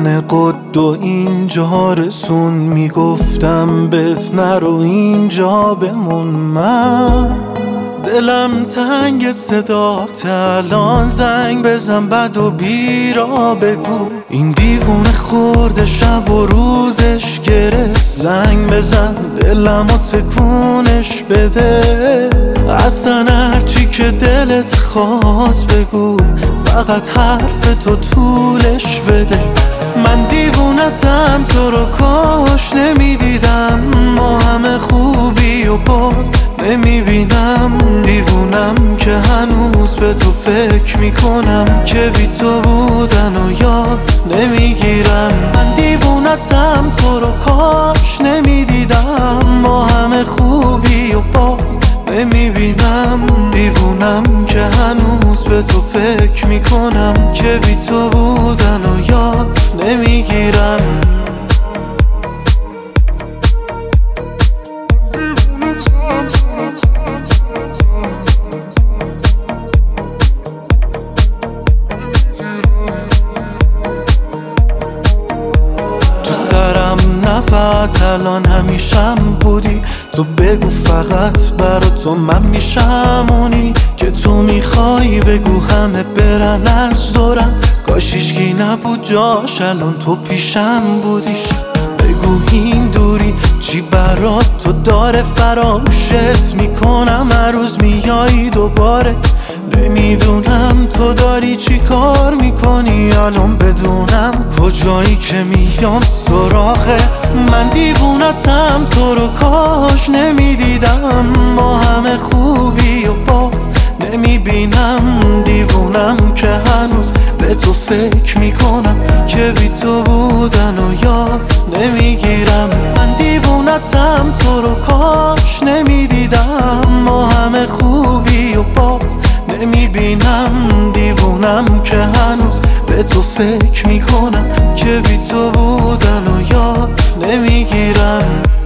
من قد و اینجا رسون، میگفتم بهت نرو اینجا بمون. من دلم تنگ صدات الان زنگ بزن بد و بیرا بگو. این دیوونه خورده شب و روزش گرفت، زنگ بزن دلمو تکونش بده. اصلا هرچی که دلت خواست بگو، فقط حرف تو طولش بده. من دیوونتم تو رو کاش نمیدیدم، ما همه خوبی و باز نمیبینم. دیوونم که هنوز به تو فکر میکنم، که بی تو بودن و یاد نمیگیرم. من دیوونتم تو رو کاش نمیدیدم، ما همه خوبی و باز نمیبینم. دیوونم که هنوز به تو فکر میکنم، که بی تو بودن و یاد نمیگیرم. تو سرم نفت الان همیشم بودی، تو بگو فقط برا تو من میشم اونی که تو میخوای. بگو همه برن از دورم، کاش هیچکی نبود جاش الان تو پیشم بودیش. بگو این دوری چی برات تو داره، فراموشت میکنم هر روز میای دوباره. نمیدونم تو داری چی کار میکنی الان، بدونم کجایی که میام سراغت. من دیوونتم تو رو کاش نمیدیدم، ما همه خوبی و باز نمیبینم. دیوونم که هنوز به تو فکر میکنم، که بی تو بودن و یاد نمیگیرم. من دیوونتم تو رو کاش نمیدیدم، ما همه خوبی و باز نمیبینم. دیوونم که هنوز به تو فکر میکنم، که بی تو بودن و یاد نمیگیرم.